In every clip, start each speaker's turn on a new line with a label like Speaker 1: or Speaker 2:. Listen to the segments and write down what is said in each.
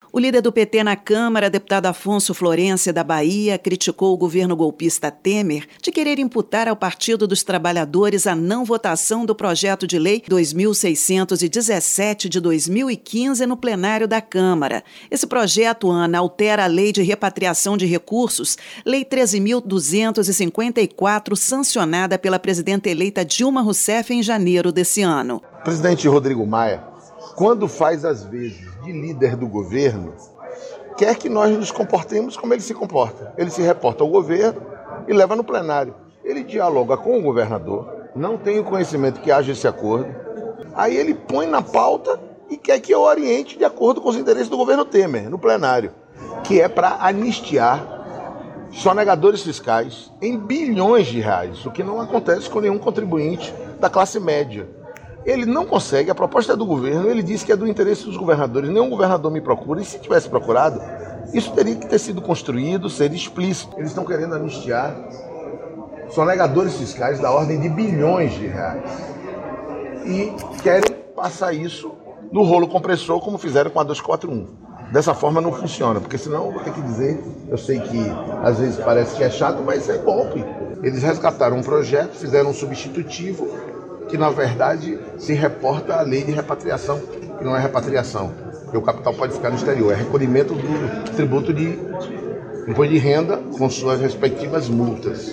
Speaker 1: O líder do PT na Câmara, deputado Afonso Florencio, da Bahia, criticou o governo golpista Temer de querer imputar ao Partido dos Trabalhadores a não votação do projeto de lei 2617 de 2015 no plenário da Câmara. Esse projeto, Ana, altera a Lei de Repatriação de Recursos, Lei 13.254, sancionada pela presidenta eleita Dilma Rousseff em janeiro desse ano.
Speaker 2: O presidente Rodrigo Maia, quando faz as vezes de líder do governo, quer que nós nos comportemos como ele se comporta. Ele se reporta ao governo e leva no plenário. Ele dialoga com o governador, não tem o conhecimento que haja esse acordo, aí ele põe na pauta e quer que eu oriente de acordo com os interesses do governo Temer, no plenário, que é para anistiar sonegadores fiscais em bilhões de reais, o que não acontece com nenhum contribuinte da classe média. Ele não consegue, a proposta é do governo, ele diz que é do interesse dos governadores, nenhum governador me procura, e se tivesse procurado, isso teria que ter sido construído, ser explícito. Eles estão querendo anistiar sonegadores fiscais da ordem de bilhões de reais e querem passar isso no rolo compressor, como fizeram com a 241. Dessa forma não funciona, porque senão eu vou ter que dizer, eu sei que às vezes parece que é chato, mas é golpe. Eles resgataram um projeto, fizeram um substitutivo, que na verdade se reporta à lei de repatriação, que não é repatriação, porque o capital pode ficar no exterior, é recolhimento do tributo de imposto de renda com suas respectivas multas.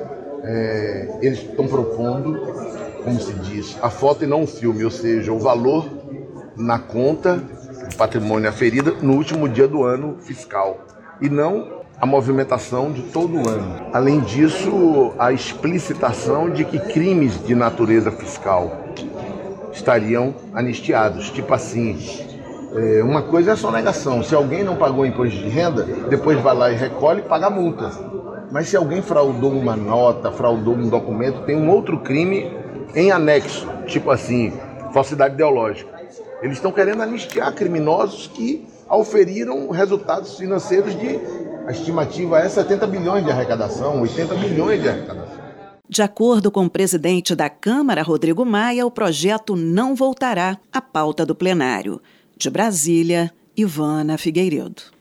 Speaker 2: Eles estão propondo, como se diz, a foto e não o filme, ou seja, o valor na conta, o patrimônio aferido no último dia do ano fiscal, e não a movimentação de todo o ano. Além disso, a explicitação de que crimes de natureza fiscal estariam anistiados. Tipo assim, uma coisa é a sonegação. Se alguém não pagou imposto de renda, depois vai lá e recolhe e paga a multa. Mas se alguém fraudou uma nota, fraudou um documento, tem um outro crime em anexo. Tipo assim, falsidade ideológica. Eles estão querendo anistiar criminosos que auferiram resultados financeiros a estimativa é 70 bilhões de arrecadação, 80 bilhões de arrecadação.
Speaker 1: De acordo com o presidente da Câmara, Rodrigo Maia, o projeto não voltará à pauta do plenário. De Brasília, Ivana Figueiredo.